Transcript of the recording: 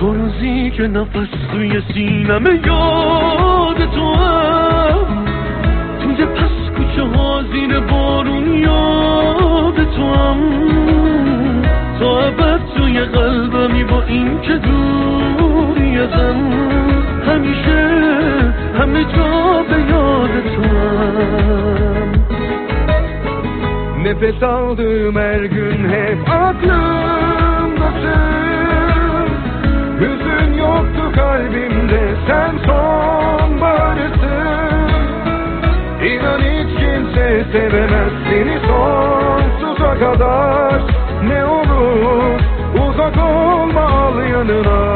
تو روزی که نفس توی سینمه یاد تو هم، توی پس کوچه ها زیر بارون یاد تو هم، تا ابد توی قلبمی با این که دوری ازم، همیشه همه جا به یاد تو هم. Nefes aldığım her gün hep aklımdasın. Hüzün yoktu kalbimde, sen sonbaharsın. İnan hiç kimse sevemez seni sonsuza kadar. Ne olur uzak olma, al yanına.